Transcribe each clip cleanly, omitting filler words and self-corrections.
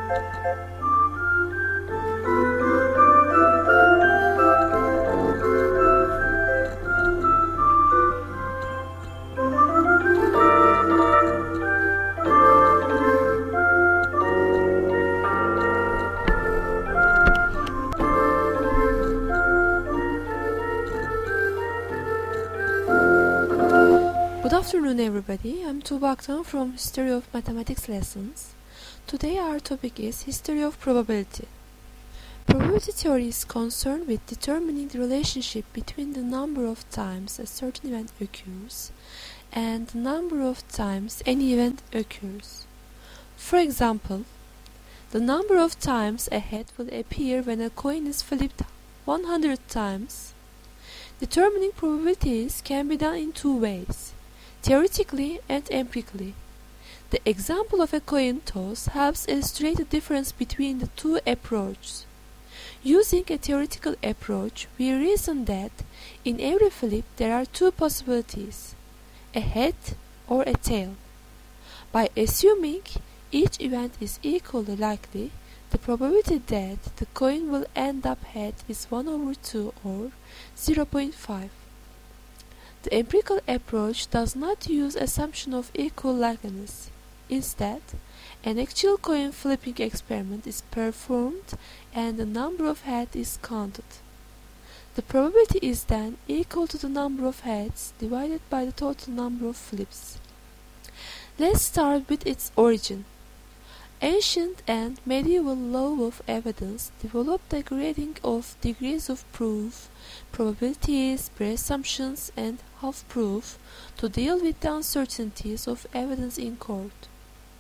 Good afternoon everybody, I'm Tuğba Aktan from History of Mathematics Lessons. Today our topic is History of Probability. Probability theory is concerned with determining the relationship between the number of times a certain event occurs and the number of times any event occurs. For example, the number of times a head will appear when a coin is flipped 100 times. Determining probabilities can be done in two ways, theoretically and empirically. The example of a coin toss helps illustrate the difference between the two approaches. Using a theoretical approach, we reason that in every flip there are two possibilities, a head or a tail. By assuming each event is equally likely, the probability that the coin will end up head is 1/2 or 0.5. The empirical approach does not use assumption of equal likeliness. Instead, an actual coin flipping experiment is performed and the number of heads is counted. The probability is then equal to the number of heads divided by the total number of flips. Let's start with its origin. Ancient and medieval law of evidence developed a grading of degrees of proof, probabilities, presumptions, and half-proof to deal with the uncertainties of evidence in court.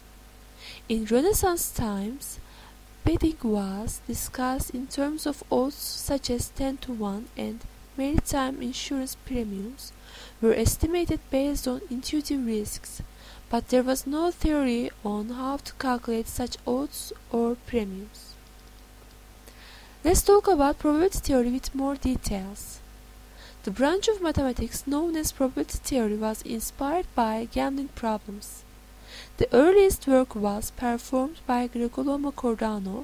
In Renaissance times, betting was discussed in terms of odds such as 10-1 and maritime insurance premiums were estimated based on intuitive risks, but there was no theory on how to calculate such odds or premiums. Let's talk about probability theory with more details. The branch of mathematics known as probability theory was inspired by gambling problems. The earliest work was performed by Girolamo Cardano,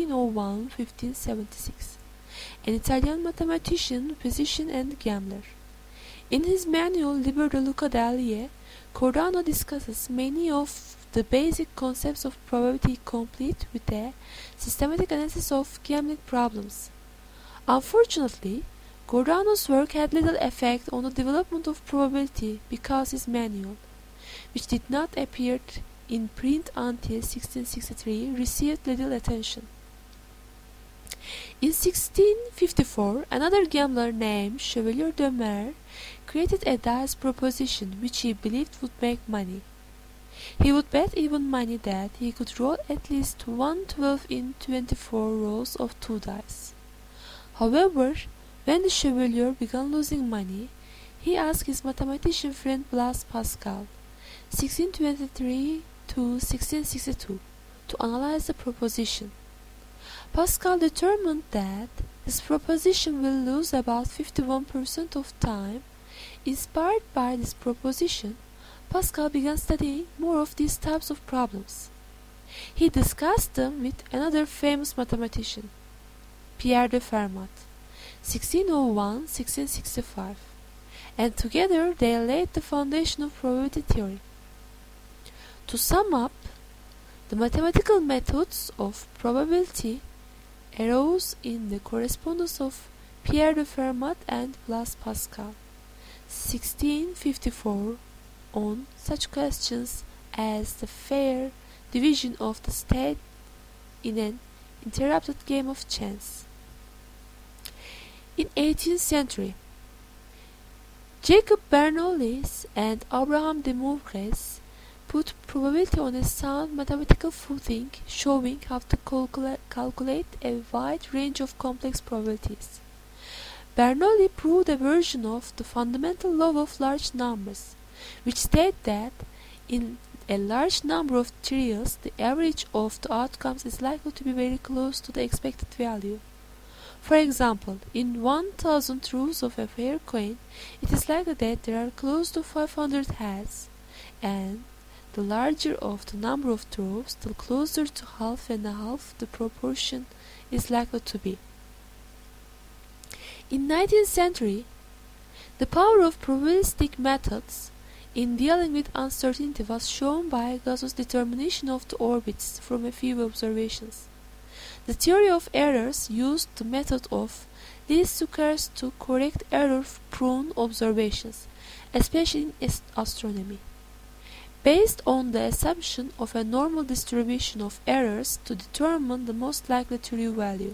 1501-1576, an Italian mathematician, physician, and gambler. In his manual Liber de Luca Dalie, Cardano discusses many of the basic concepts of probability complete with a systematic analysis of gambling problems. Unfortunately, Cardano's work had little effect on the development of probability because his manual, which did not appear in print until 1663, received little attention. In 1654, another gambler named Chevalier de Mer created a dice proposition which he believed would make money. He would bet even money that he could roll at least 1/12 in 24 rolls of 2 dice. However, when the Chevalier began losing money, he asked his mathematician friend Blaise Pascal, 1623 to 1662, to analyze the proposition. Pascal determined that his proposition will lose about 51% of time. Inspired by this proposition, Pascal began studying more of these types of problems. He discussed them with another famous mathematician, Pierre de Fermat, 1601-1665, and together they laid the foundation of probability theory. To sum up, the mathematical methods of probability arose in the correspondence of Pierre de Fermat and Blaise Pascal, 1654, on such questions as the fair division of the state in an interrupted game of chance. In 18th century, Jacob Bernoulli and Abraham de Moivre's put probability on a sound mathematical footing, showing how to calculate a wide range of complex probabilities. Bernoulli proved a version of the fundamental law of large numbers, which states that in a large number of trials, the average of the outcomes is likely to be very close to the expected value. For example, in 1000 rows of a fair coin, it is likely that there are close to 500 heads, and The larger of the number of throws, the closer to half and a half the proportion is likely to be. In 19th century, the power of probabilistic methods in dealing with uncertainty was shown by Gauss's determination of the orbits from a few observations. The theory of errors used the method of least squares to correct error-prone observations, especially in astronomy, based on the assumption of a normal distribution of errors to determine the most likely true value.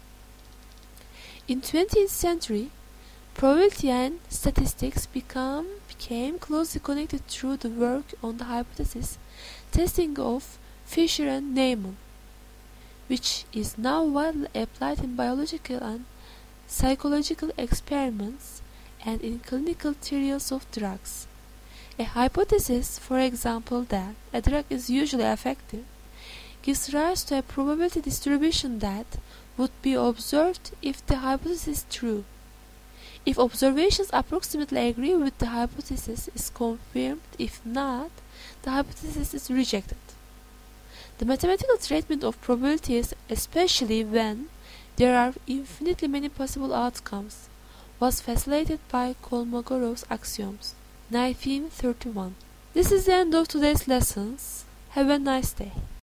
In 20th century, probability and statistics became closely connected through the work on the hypothesis testing of Fisher and Neyman, which is now widely applied in biological and psychological experiments and in clinical trials of drugs. A hypothesis, for example, that a drug is usually effective, gives rise to a probability distribution that would be observed if the hypothesis is true. If observations approximately agree with the hypothesis is confirmed, if not, the hypothesis is rejected. The mathematical treatment of probabilities, especially when there are infinitely many possible outcomes, was facilitated by Kolmogorov's axioms. 1931. This is the end of today's lessons. Have a nice day.